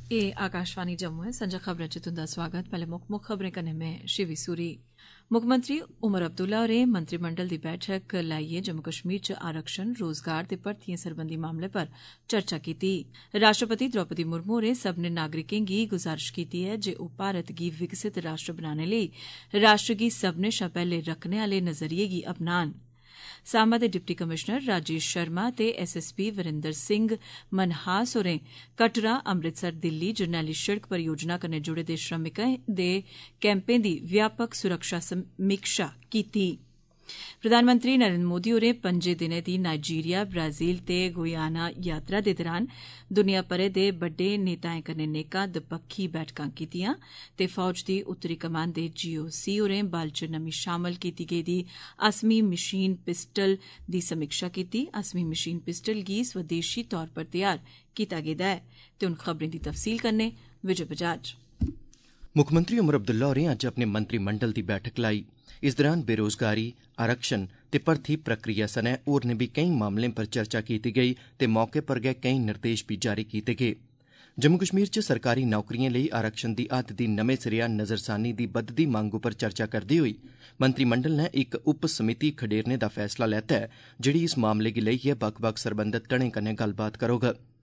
एह् आकाशवाणी जम्मू है। संजा खबरें च तुंदा स्वागत। पैहले मुक्ख खबरें कन्नै में शिवी सूरी। मुक्खमंत्री उमर अब्दुल्ला होरें मंत्रिमंडल दी बैठक लाइयै जम्मू कश्मीर च आरक्षण, रोजगार ते भर्थियें सरबंधी मामलें पर चर्चा कीती। राष्ट्रपति द्रौपदी मुर्मू होरें सब्बने नागरिकें गी गुजारिश कीती ऐ जे ओह भारत गी विकसित राष्ट्र बनाने लेई राष्ट्र गी सब्बने शा पैहले रक्खने आले नजरिये गी अपनान। सांबा दे डिप्टी कमिशनर राजेश शर्मा ते एसएसपी वरिंदर सिंह मनहास होरें कटरा अमृतसर दिल्ली जरनैली शिड़क परियोजना कन्नै जुड़े दे श्रमिकें दे कैंपें दी व्यापक सुरक्षा समीक्षा कीती। प्रधानमंत्री नरेन्द्र मोदी होरें 5 दिनें दी नाइजीरिया, ब्राजील ते गुयाना यात्रा दे दौरान दुनिया भरै दे बड्डे नेताएं कन्नै नेकां दपक्खी बैठकां कीतियां ते फौज दी उत्तरी कमान दे जीओसी होरें बल च नमीं शामल कीती गेदी असमी मशीन पिस्टल दी समीक्षा कीती। असमी मशीन पिस्टल गी स्वदेशी तौर पर तैयार कीता गेदा ऐ। ते हुन खबरें दी तफसील कन्नै विजय बजाज। मुक्खमंत्री उमर अब्दुल्ला होरें अज्ज अपने मंत्रिमंडल दी बैठक लाई। इस दौरान बेरोजगारी, आरक्षण ते भर्थी प्रक्रिया सनै होरनें बी केई मामलें पर चर्चा कीती गेई ते मौके पर गै केई निर्देश बी जारी कीते गे। जम्मू कश्मीर च सरकारी नौकरियें लेई आरक्षण दी हद्द दी नमें सिरेआ नज़रसानी दी बधदी मंग उप्पर चर्चा करदे होई मंत्रिमंडल नै इक उप समिति खडेरने दा फैसला लैता ऐ जेहड़ी इस मामले गी लेइयै बक्ख-बक्ख सरबंधत धड़ें कन्नै गल्लबात करोग।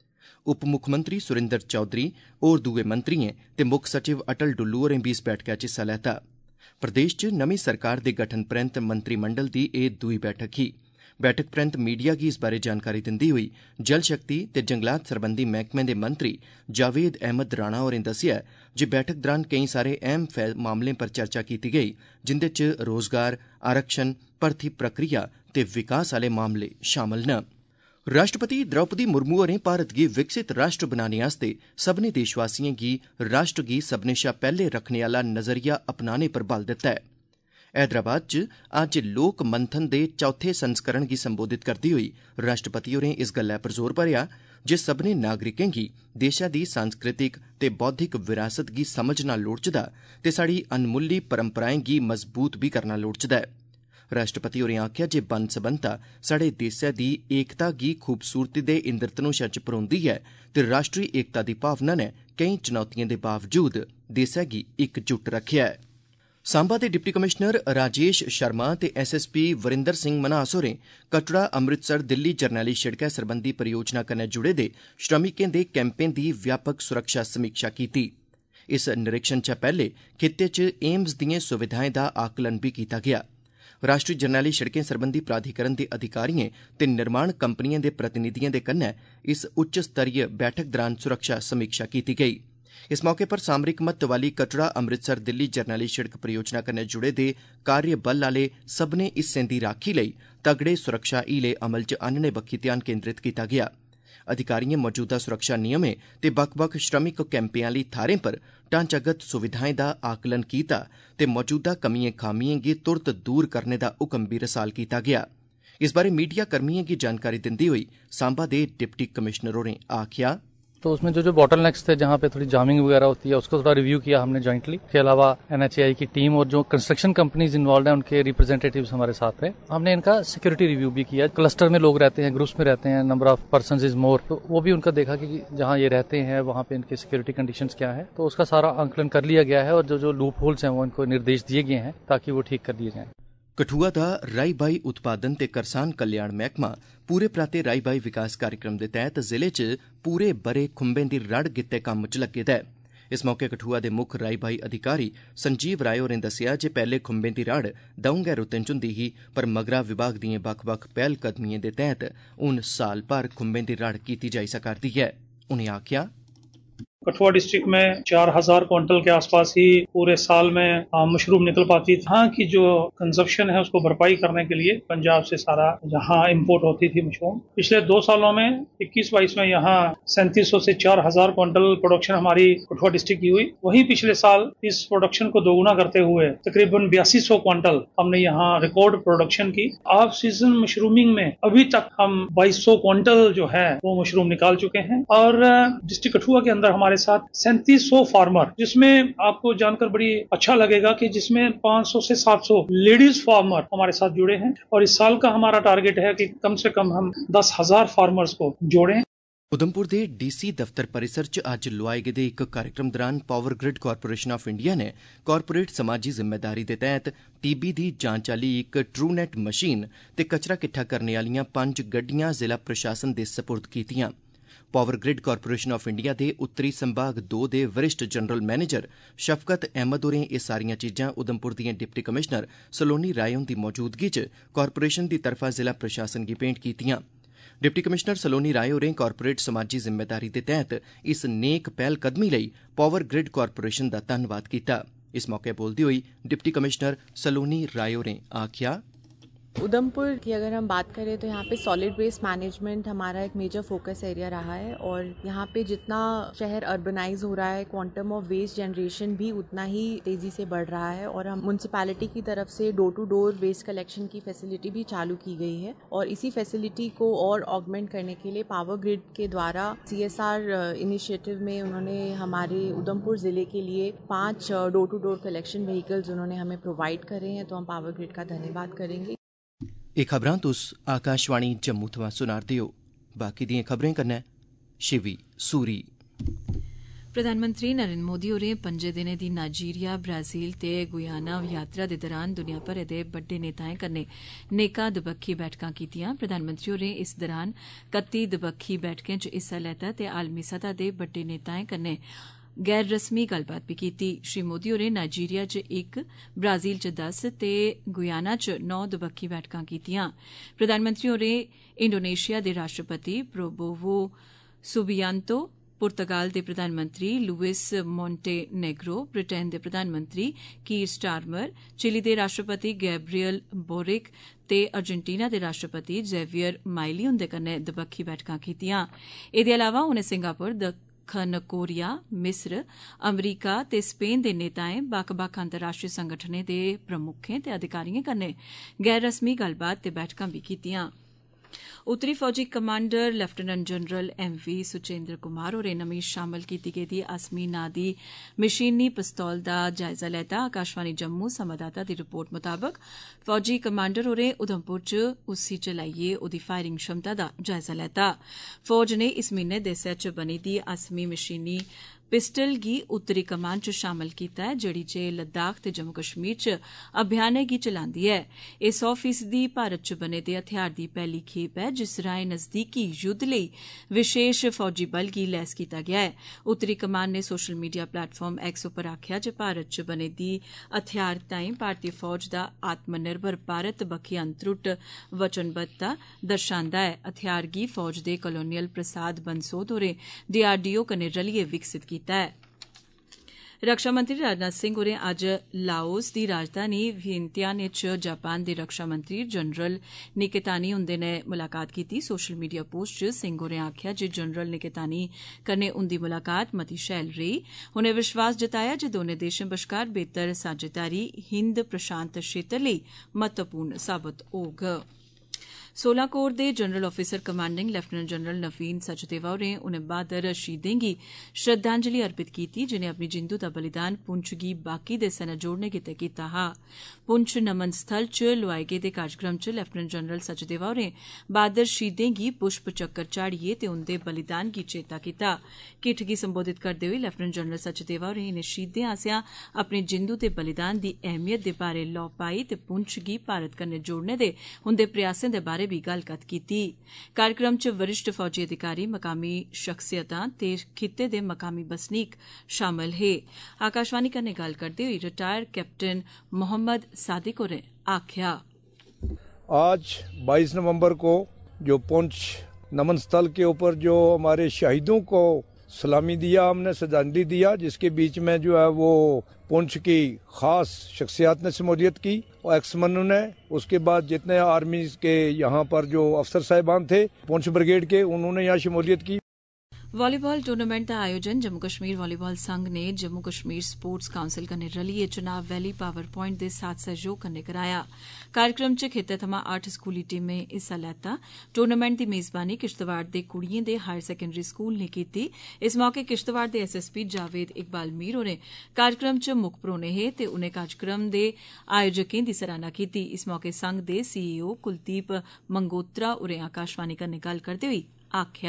उप मुक्खमंत्री सुरिंदर चौधरी होर दुए मंत्रियें ते मुक्ख सचिव अटल डुल्लू होरें बी इस बैठका च हिस्सा लैता। प्रदेश च नमीं सरकार दे गठन परैंत मंत्रिमंडल दी एह् दूई बैठक ही। बैठक परैंत मीडिया गी इस बारै जानकारी दिंदे होई जल शक्ति ते जंगलात सरबंधी मैह्कमें दे मंत्री जावेद अहमद राणा होरें दस्सेआ जे बैठक दौरान केई सारे अहम मामलें पर चर्चा कीती गेई जिंदे च रोजगार, आरक्षण, भर्थी प्रक्रिया ते विकास आह्ले मामले शामल न। राष्ट्रपति द्रौपदी मुर्मू होरें भारत गी विकसित राष्ट्र बनाने आस्तै सब्भनें देशवासियें गी राष्ट्र गी सब्भनें शा पैहले रक्खने आह्ला नजरिया अपनाने पर बल दित्ता ऐ। हैदराबाद च अज्ज लोक मंथन दे चौथे संस्करण गी संबोधित करदे होई राष्ट्रपति होरें इस गल्लै पर जोर भरेआ जे सब्भनें नागरिकें गी देशै दी सांस्कृतिक ते बौद्धिक विरासत गी समझना लोड़चदा ते साढ़ी अनमुल्ली परंपराएं गी मजबूत बी करना लोड़चदा ऐ। राष्ट्रपति होरें आखेआ जे बन्न सबन्नता साढ़े देसै दी एकता गी खूबसूरती दे इंद्रधनुषा च परोंदी ऐ ते राष्ट्री एकता दी भावना नै केई चुनौतिएं दे बावजूद देसै गी इकजुट रक्खेआ ऐ। सांबा दे डिप्टी कमिशनर राजेश शर्मा ते एसएसपी वरिंदर सिंह मन्हास होरें कटड़ा अमृतसर दिल्ली जरनैली शिड़कै सरबंधी परियोजना कन्नै जुड़े दे श्रमिकें दे कैंपें दी व्यापक सुरक्षा समीक्षा कीती। इस निरीक्षण शा पैहले खित्ते च एम्स दिएं सुविधाएं दा आकलन बी कीता गेआ। राष्ट्री जरनैली शिड़कें सरबंधी प्राधिकरण दे अधिकारिएं ते निर्माण कंपनिएं दे प्रतिनिधिएं दे कन्नै इस उच्च स्तरीय बैठक दौरान सुरक्षा समीक्षा कीती गेई। इस मौके पर सामरिक महत्व आह्ली कटड़ा अमृतसर दिल्ली जरनैली शिड़क परियोजना कन्नै जुड़े दे कार्यबल आह्ले सब्भनें हिस्सें दी राक्खी लेई तगड़े सुरक्षा हीले अमल च आह्नने बक्खी ध्यान केंद्रित कीता गेआ। अधिकारिएं मौजूदा सुरक्षा नियमें ते बक्ख-बक्ख श्रमिक कैंपें आह्ली थाह्रें पर ढांचागत सुविधाएं दा आकलन कीता ते मौजूदा कमियें खामियें गी तुरत दूर करने दा हुक्म बी रसाल कीता गेआ। इस बारै मीडिया कर्मियें गी जानकारी दिंदे होई सांबा दे डिप्टी कमिशनर होरें आखेआ तो उसमें जो बॉटलनेक्स थे जहाँ पे थोड़ी जामिंग वगैरह होती है उसको थोड़ा रिव्यू किया हमने जॉइंटली। इसके अलावा एनएचएआई की टीम और जो कंस्ट्रक्शन कंपनीज इन्वॉल्व हैं उनके रिप्रेजेंटेटिव्स हमारे साथ थे। हमने इनका सिक्योरिटी रिव्यू भी किया। क्लस्टर में लोग रहते हैं, ग्रुप्स में रहते हैं, number of persons is more, तो वो भी उनका देखा कि जहाँ ये रहते हैं वहाँ पे इनकी सिक्योरिटी कंडीशंस क्या है, तो उसका सारा आंकलन कर लिया गया है और जो लूप होल्स हैं वो इनको निर्देश दिए गए हैं ताकि वो ठीक कर दिए जाएं। कठुआ दा राई बाई उत्पादन ते करसान कल्याण मैह्कमा पूरे पराते राई बाई विकास कार्यक्रम दे तैह्त जिले च पूरे बरे खुंबें दी रड़ गित्ते कम्म च लग्गे दा ऐ। इस मौके कठुआ दे मुक्ख राई बाई अधिकारी संजीव राय होरें दस्सेआ जे पैह्ले खुंबें दी रड़ द'ऊं गै रुत्तें च हुंदी ही पर मगरा विभाग दिएं बक्ख-बक्ख पैह्लकदमिएं दे तैह्त हून साल भर खुंबें दी रड़ कीती जाई सका'रदी ऐ। उनें आखेआ कठुआ डिस्ट्रिक्ट में 4000 क्विंटल के आसपास ही पूरे साल में मशरूम निकल पाती थी। यहाँ की जो कंजप्शन है उसको भरपाई करने के लिए पंजाब से सारा जहाँ इंपोर्ट होती थी मशरूम, पिछले 2 सालों में 21-22 में यहाँ 3700 से 4000 क्विंटल प्रोडक्शन हमारी कठुआ डिस्ट्रिक्ट की हुई। वहीं पिछले साल इस प्रोडक्शन को दोगुना करते हुए तकरीबन 8200 क्विंटल हमने यहाँ रिकॉर्ड प्रोडक्शन की। ऑफ सीजन मशरूमिंग में अभी तक हम 2200 क्विंटल जो है वो मशरूम निकाल चुके हैं और डिस्ट्रिक्ट कठुआ के अंदर हमारे साथ 3700 फार्मर, जिसमें आपको जानकर बड़ी अच्छा लगेगा कि जिसमें 500 से 700 लेडीज फार्मर हमारे साथ जुड़े हैं और इस साल का हमारा टारगेट है कि कम से कम हम 10,000 फार्मर्स को जोड़ें। उधमपुर दे डीसी दफ्तर परिसर च अज्ज लोआए गेदे इक कार्यक्रम दौरान power grid corporation of India ने कारपोरेट समाजी जिम्मेदारी दे तैहत टीबी दी जांच आह्ली इक ट्रूनेट मशीन ते कचरा किट्ठा करने आह्लियां 5 गड्डियां जिला प्रशासन दे सपुर्द कीतीआं। Power grid corporation of India दे उत्तरी संभाग 2 दे वरिष्ठ जनरल मैनेजर शफकत अहमद होरें एह् सारियां चीजां उधमपुर दिएं डिप्टी कमिशनर सलोनी राय हुंदी मौजूदगी च कारपोरेशन दी तरफा जिला प्रशासन गी भेंट कीतीआं। डिप्टी कमिशनर सलोनी राय होरें कारपोरेट समाजी जिम्मेदारी दे तैहत इस नेक पैह्लकदमी लेई पावर ग्रिड कारपोरेशन दा धन्नवाद कीता। इस मौके बोलदे होई डिप्टी कमिशनर सलोनी राय होरें आखेआ, उधमपुर की अगर हम बात करें तो यहाँ पे सॉलिड वेस्ट मैनेजमेंट हमारा एक मेजर फोकस एरिया रहा है और यहाँ पे जितना शहर अर्बनाइज हो रहा है क्वांटम ऑफ वेस्ट जनरेशन भी उतना ही तेजी से बढ़ रहा है और हम म्युनिसिपैलिटी की तरफ से door to door waste collection की फैसिलिटी भी चालू की गई है और इसी फैसिलिटी को और ऑगमेंट करने के लिए पावर ग्रिड के द्वारा CSR इनिशिएटिव में उन्होंने हमारे उधमपुर जिले के लिए 5 door to door collection vehicles उन्होंने हमें प्रोवाइड करे हैं, तो हम पावर ग्रिड का धन्यवाद करेंगे। एह् खबरां तुस आकाशवाणी जम्मू थमां सुना'रदे ओ। बाकी दिएं खबरें कन्नै शिवी सूरी। प्रधानमंत्री नरेंद्र मोदी होरें 5 दिनें दी नाइजीरिया, ब्राजील ते गुयाना यात्रा दे दौरान दुनिया भरै दे बड्डे नेताएं कन्नै नेकां दबक्खी बैठकां कीतीआं। प्रधानमंत्री होरें इस दौरान 31 दबक्खी बैठकें च हिस्सा लैता ते आलमी सतह दे बड्डे नेताएं कन्नै गैर रस्मी गल्लबात भी कीती। श्री मोदी होरें नाइजीरिया च 1, ब्राजील च 10 ते गुयाना च 9 दबक्खी बैठकां कीतीआं। प्रधानमंत्री होरें इंडोनेशिया दे राष्ट्रपति प्रोबोवो सुबियांतो, पुर्तगाल दे प्रधानमंत्री लुइस मोंटेनेग्रो, ब्रिटेन दे प्रधानमंत्री कीर स्टारमर, चिली दे राष्ट्रपति गैब्रियल बोरिक ते अर्जेंटीना दे राष्ट्रपति जेवियर माइली हुंदे कन्नै दबक्खी बैठकां कीतीआं। एह्दे अलावा उनें सिंगापुर, दक्खन कोरिया, मिस्र, अमरीका ते स्पेन दे नेताएं, बक्ख-बक्ख अंतर्राष्ट्रीय संगठनें दे प्रमुखें ते अधिकारिएं कन्नै गैर रस्मी गल्लबात ते बैठकां भी कीतीआं। उत्तरी फौजी commander lieutenant general MV Suchendra Kumar होरें नमीं शामल कीती गेदी असमी नां दी मशीनी पिस्तौल दा जायजा लैता। आकाशवाणी जम्मू संवाददाता दी रिपोर्ट मुताबक फौजी कमांडर होरें उधमपुर च उसी चलाइयै ओदी फायरिंग क्षमता दा जायजा लैता। फौज ने इस म्हीने देसै च बनी दी असमी मशीनी पिस्टल गी उत्तरी कमान च शामल कीता ऐ, जेड़ी जे लद्दाख ते जम्मू कश्मीर च अभियानें गी चलांदी ऐ। एह् 100% भारत च बने दे हथियार दी पैहली खेप ऐ जिस राएं नजदीकी युद्ध लेई विशेष फौजी बल गी लैस कीता गेआ है। उत्तरी कमान ने सोशल मीडिया प्लेटफार्म X उप्पर आखेआ जे भारत च बने दी हथियार ताईं भारतीय फौज दा आत्मनिर्भर भारत बक्खी अनत्रुट वचनबद्धता दर्शांदा ऐ। हथियार गी फौज दे कलोनियल प्रसाद बंसोद होरें DRDO कन्नै रलियै विकसित कीता ऐ। रक्षा मंत्री राजनाथ सिंह होरें अज्ज लाओस दी राजधानी वियंतियान च जापान दे रक्षा मंत्री जनरल निकेतानी हुंदे नै मुलाकात कीती। सोशल मीडिया पोस्ट च सिंह होरें आखेआ जे जनरल निकेतानी कन्नै उंदी मुलाकात मती शैल रेही। उनें विश्वास जताया जे दौनें देशें बश्कार बेहतर साझेदारी हिंद प्रशांत क्षेत्र लेई महत्वपूर्ण साबत होग। 16 कोर दे general officer commanding lieutenant general Naveen Sachdeva होरें उनें बहादुर शहीदें गी श्रद्धांजलि अर्पित कीती जिनें अपनी जिंदू दा बलिदान पुंछ गी बाकी देसै नै जोड़ने गितै कीता हा। पुंछ नमन स्थल च लोआए गेदे कार्यक्रम च लेफ्टिनेंट जनरल सचदेवा होरें बहादुर शहीदें गी पुष्प चक्कर चाढ़िए ते उंदे बलिदान गी चेता कीता। किट्ठ गी संबोधित करदे होई लेफ्टिनेंट जनरल सचदेवा होरें इनें शहीदें आसेआ अपने जिंदू ते बलिदान दी अहमियत दे बारै लौ पाई ते पुंछ गी भारत कन्नै जोड़ने दे उंदे प्रयासें दे बारै भी गल्लकत्थ कीती। कार्यक्रम च वरिष्ठ फौजी अधिकारी, मकामी शख्सियतां ते खित्ते दे मकामी बसनीक शामल हे। आकाशवाणी कन्नै गल्ल करदे होई रिटायर कैप्टन मोहम्मद सादिक होरें आखेआ, आज 22 नवंबर को जो पुंछ नमन स्थल के ऊपर जो हमारे शहीदों को सलामी दिया, हमने श्रद्धांजलि दिया, जिसके बीच में जो है वो पुंछ की खास शख्सियत ने शमूलियत की और एक्समनू ने, उसके बाद जितने आर्मी के यहाँ पर जो अफसर साहिबान थे पुंछ ब्रिगेड के, उन्होंने यहाँ शमूलियत की। वॉलीबॉल टूर्नामेंट दा आयोजन जम्मू कश्मीर वॉलीबॉल संघ ने जम्मू कश्मीर स्पोर्ट्स काउंसिल कन्नै रलियै चुनाव वैली पावर प्वाइंट दे साथ सहयोग कन्नै कराया। कार्यक्रम च खित्ते थमां 8 स्कूली टीमें हिस्सा लैता। टूर्नामेंट दी मेजबानी किश्तवाड़ दे कुड़िएं दे हायर सेकेंडरी स्कूल ने कीती। इस मौके किश्तवाड़ दे SSP जावेद इकबाल मीर होरें कार्यक्रम च मुक्ख परौह्ने हे ते उनें कार्यक्रम दे आयोजकें दी सराहना कीती। इस मौके संघ दे CEO कुलदीप मंगोत्रा होरें आकाशवाणी कन्नै गल्ल करदे होई आखेआ,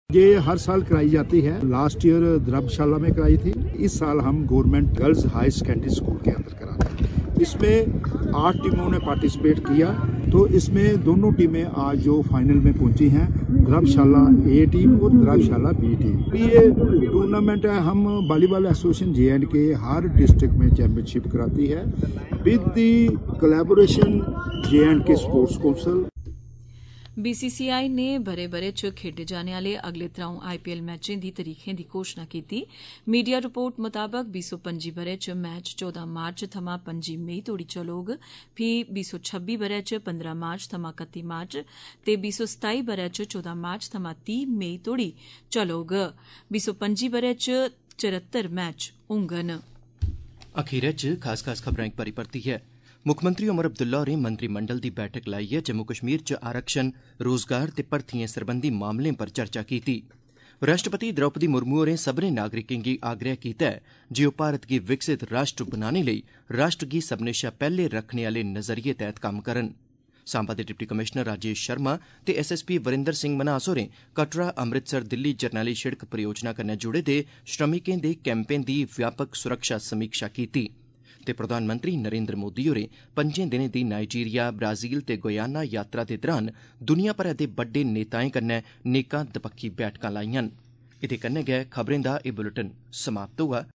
ये हर साल कराई जाती है। लास्ट ईयर धर्मशाला में कराई थी। इस साल हम government girls high secondary school के अंदर करा रहे हैं। इसमें 8 टीमों ने पार्टिसिपेट किया, तो इसमें दोनों टीमें आज जो फाइनल में पहुंची हैं, धर्मशाला ए टीम और धर्मशाला बी टीम। ये टूर्नामेंट है, हम वॉलीबॉल एसोसिएशन JNK हर डिस्ट्रिक्ट में चैंपियनशिप कराती है with the collaboration JNK sports council. BCCI ने बरे बरे च खेडे जाने आले अगले त्र'ऊं IPL मैचें दी तरीखें दी घोषणा कीती। मीडिया रिपोर्ट मुताबक 2025 बरे च मैच 14 मार्च थमां 25 मई तोड़ी चलोग, फ्ही 2026 बरे च 15 मार्च थमां 31 मार्च ते 2027 बरे च 14 मार्च थमां 30 मई तोड़ी चलोग। 2025 बरे च 74 मैच होंगन। अखीरै च खास खबरां इक बारी परती है। मुक्खमंत्री उमर अब्दुल्ला होरें मंत्रिमंडल दी बैठक लाइयै जम्मू कश्मीर च आरक्षण, रोजगार ते भर्थियें सरबंधी मामलें पर चर्चा कीती। राष्ट्रपति द्रौपदी मुर्मू होरें सब्भनें नागरिकें गी आग्रह कीता ऐ जे ओह् भारत गी विकसित राष्ट्र बनाने लेई राष्ट्र गी सब्भनें शा पैह्ले रक्खने आह्ले नजरिये तैह्त कम्म करन। सांबा दे डिप्टी कमिशनर राजेश शर्मा ते SSP वरिंदर सिंह मन्हास होरें कटरा अमृतसर दिल्ली जरनैली शिड़क परियोजना कन्नै जुड़े दे श्रमिकें दे कैंपें दी व्यापक सुरक्षा समीक्षा कीती। ते प्रधानमंत्री नरेंद्र मोदी होरें 5 दिनें दी नाइजीरिया, ब्राजील ते गुयाना यात्रा दे दौरान दुनिया भरै दे बड्डे नेताएं कन्नै नेकां दपक्खी बैठकां लाईआं। एह्दे कन्नै गै खबरें दा एह् बुलेटिन समाप्त होआ।